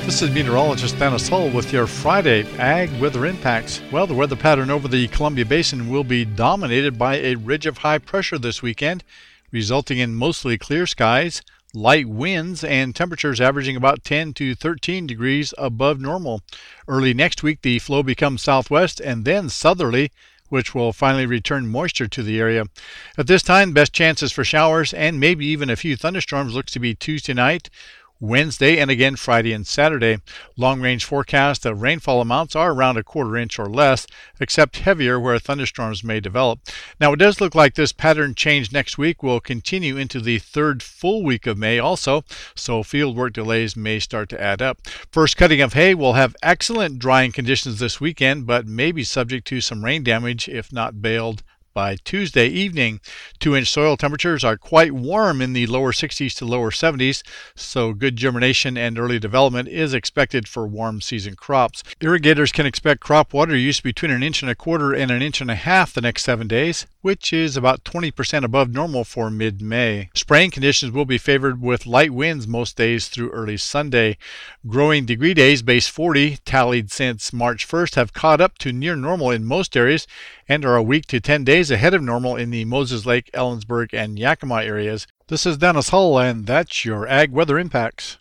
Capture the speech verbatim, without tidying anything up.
This is meteorologist Dennis Hull with your Friday Ag Weather Impacts. Well, the weather pattern over the Columbia Basin will be dominated by a ridge of high pressure this weekend, resulting in mostly clear skies, light winds, and temperatures averaging about ten to thirteen degrees above normal. Early next week, the flow becomes southwest and then southerly, which will finally return moisture to the area. At this time, best chances for showers and maybe even a few thunderstorms looks to be Tuesday night, Wednesday, and again Friday and Saturday. Long-range forecast of rainfall amounts are around a quarter inch or less, except heavier where thunderstorms may develop. Now, it does look like this pattern change next week will continue into the third full week of May also, so field work delays may start to add up. First cutting of hay will have excellent drying conditions this weekend, but may be subject to some rain damage if not baled by Tuesday evening. Two-inch soil temperatures are quite warm in the lower sixties to lower seventies, so good germination and early development is expected for warm season crops. Irrigators can expect crop water use between an inch and a quarter and an inch and a half the next seven days, which is about twenty percent above normal for mid-May. Spraying conditions will be favored with light winds most days through early Sunday. Growing degree days, base forty, tallied since March first, have caught up to near normal in most areas and are a week to ten days ahead of normal in the Moses Lake, Ellensburg, and Yakima areas. This is Dennis Hull, and that's your Ag Weather Impacts.